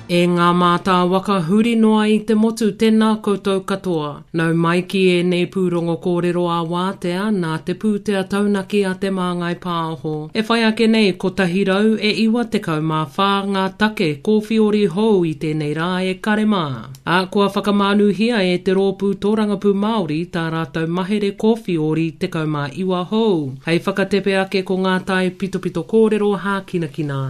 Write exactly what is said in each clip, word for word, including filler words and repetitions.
E ngā mātā waka huri noa i te motu tēnā koutou katoa. Nau mai ki e nei pūrongo kōrero a wātea nā te pūtea taunaki a te māngai pāoho. E whai ake nei ko tahi rau e iwa tekau mā whā ngā take kōwhiori hou i tēnei rā e karema. A kua whakamanuhia e te rōpū tōrangapū Māori tā rātou mahere kōwhiori tekau mā iwa hou. Hei whakatepe ake ko ngā tai pitopito kōrero hā kina kina.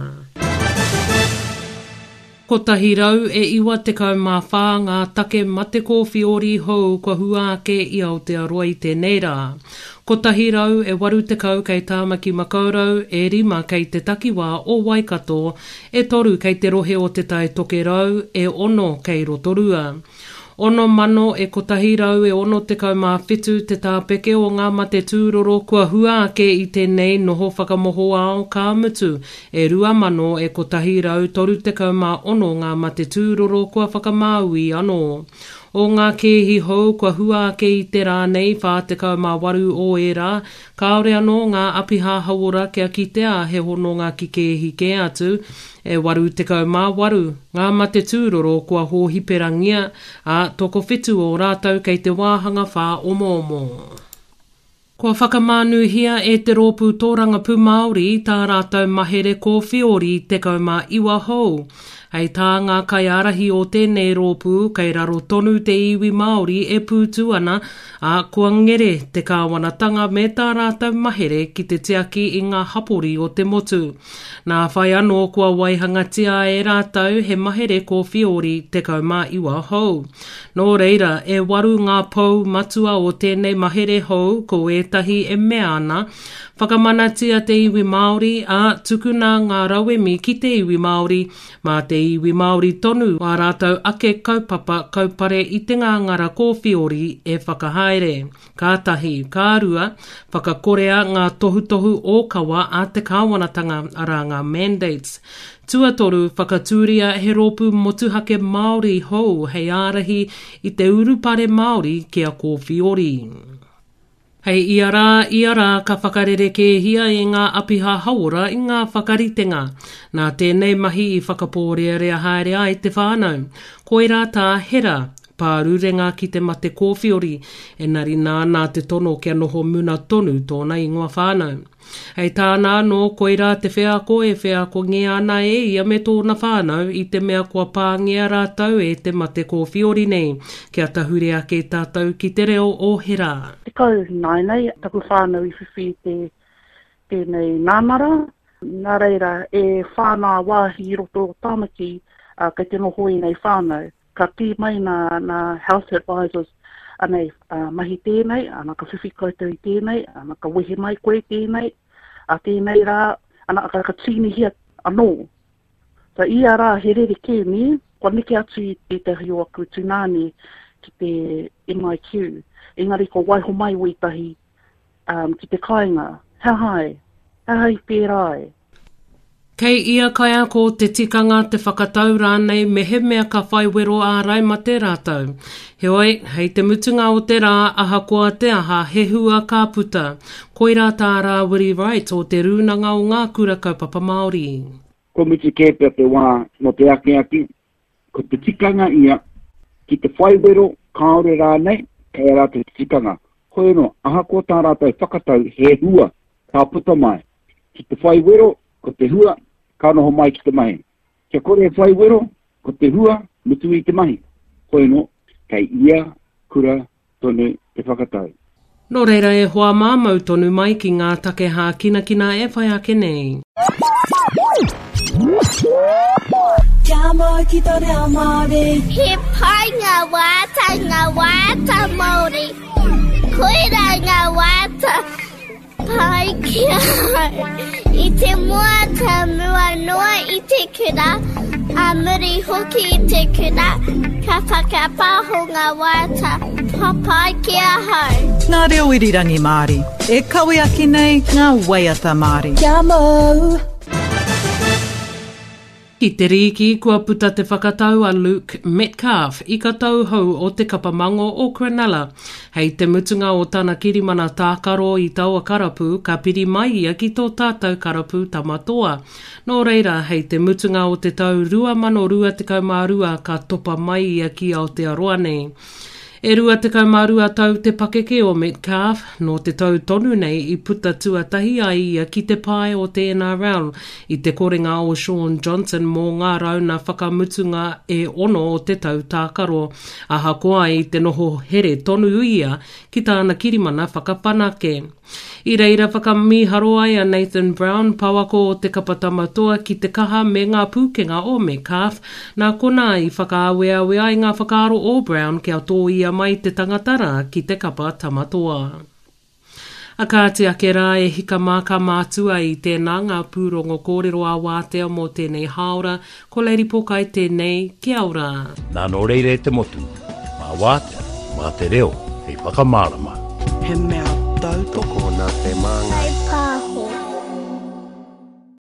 Ko tahi rau e iwa tekau mā whā ngā take mate kōwhiori hou kua hua ake i Aotearoa i tēnei rā. Ko tahi rau e waru tekau kei Tāmaki Makaurau, e rima kei te takiwā o Waikato, e toru kei te rohe o te tai toke rau, e ono kei Rotorua. Ono mano e ko tahi rau e ono tekau mā whetu te tāpeke o ngā mate tūroro kua hua ake i tēnei noho whakamoho ao ka mutu. E rua mano e ko tahi rau toru tekau mā ono ngā mate tūroro kua whakamāui anō. O ngā kehi hou kua hua ake i te rā nei whā tekau mā waru o e rā, kaore anō ngā apiha hauora kia kitea he hono ngā kikehi ke atu, e waru tekau mā waru, ngā mate tūroro kua hōhiperangia, a toko whetu o rātau kei te wāhanga whā omo omo. Kua whakamanuhia e te rōpū tōrangapū Māori tā rātau mahere kōwhiori tekau mā iwa hou. Hei tā ngā kai arahi o tēnei rōpū, kei raro tonu te iwi Māori e pūtu ana, a kua ngere te kāwanatanga me tā rātau mahere ki te tiaki i ngā hapori o te motu. Nā whai anō kua waihangatia e rātau he mahere kōwhiori tekau mā iwa hou. Nō reira, e waru ngā pou matua o tēnei mahere hou ko ētahi e mea ana, whakamanatia te iwi Māori a tukuna ngā rauemi ki te iwi Māori, mā te iwi Māori tonu a rātau ake kaupapa kaupare i te ngangara kōwhiori e whakahaere. Kātahi, kārua, whakakorea ngā tohutohu o kawa a te kāwanatanga ara ngā mandates. Tuatoru whakatūria he rōpū motuhake Māori hou hei ārahi i te urupare Māori kia kōwhiori. Hei ia rā, ia rā ka whakarereke i ngā apiha hauora i ngā whakaritenga. Nā tēnei mahi i whakapōrearea haere ai te whānau. Koe rā tā hera, pārurenga ki te mate kōwhiori, e nari nā nā te tono kia noho muna tonu tōna i ngā whānau. Hei tāna no koe rā te wheako e wheako nge ana e ia me tōna whānau i te mea kua pāngia rātau e te mate kōwhiori nei, kia tahure ake tātou ki te reo o hera. Te kau nai nei, taku whānau i whiwhi te, tēnei nāmara. Nā reira, e whānā wāhi roto o Tāmaki, uh, kei te noho i nei whānau. Ka tī mai nā, nā health advisors, anei uh, mahi tēnei, ana ka whiwhi koutou i tēnei, ana ka wehe mai koe tēnei, a tēnei rā, ana ka ka tīnihia anō. So ia rā, he rere kē ni, kua neke atu i te te hio aku tūnāni ki te M I Q. Engari ko waiho mai witahi um, ki te kāinga, hea hai, hea hai pērai. Kei ia kai ako te tikanga te whakatau rānei me he mea ka whai wero ārai ma te rātau. Heoi, hei te mutunga o te rā, aha koa te aha, he hua ka puta. Koi rā tā rā Wiri Wright o te rūnanga o ngā kura kaupapa Māori. Ko miti kē pia te wā no te ake aki, ko te tikanga ia, ki te whai wero kaore rānei, kei rā te tikanga. Hoi no, aha koa tā rātau whakatau he hua ka puta mai. Ki te whai wero, ko te hua, ka noho mai ki te mahi. Kia kore e whai wero, ko te hua, mutu i te mahi. Koe no, kei ia kura tonu te whakatau. Nō reira e hoa māmau tonu mai ki ngā take hā kina kina e whai ake nei. Kia mo ki to reo Māori. He pai ngā wāta, ngā wāta Māori. Koira ngā wāta. Pai kia i te mua ka mua noa i te kura, a muri hoki i te kura, ka whakapāho ngā wāta, papai kia hau. Ngā reo irirangi Māori, e kawe aki nei ngā waiata Māori. Kia mau! Ki te riki, kua puta te whakatau a Luke Metcalf i ka tauhou o te kapamango o Cronulla. Hei te mutunga o tana kirimana tākaro i taua karapu, ka piri mai ia ki tō tātou karapu tamatoa. Nō reira, hei te mutunga o te tau rua mano rua te kaumārua ka topa mai ia ki Aotearoa nei. E rua te kaumārua tau te pakeke o Metcalf, no te tau tonu nei i puta tuatahi ai ia ki te pai o te N R L i te korenga o Sean Johnson mō ngā rauna whakamutunga e ono o te tau tākaro. Aha koa i te noho here tonu ia ki tāna kirimana whakapanake. I reira whakamiharo ai a Nathan Brown, pawako o te kapatamatoa ki te kaha me ngā pūkenga o Metcalf, nā kona i whakaawea wea i ngā whakaaro o Brown kia tō ia mai te tangatara ki te kapa tamatoa. A kā te ake rā e hika māka mātua i tēnā ngā pūrongo kōrero a wātea mō tēnei haora, ko Lady Pokai tēnei, kia ora. Nā no reire te motu, mā wātea, mā te reo, hei whakamārama. He mea tau toko nā te māngai.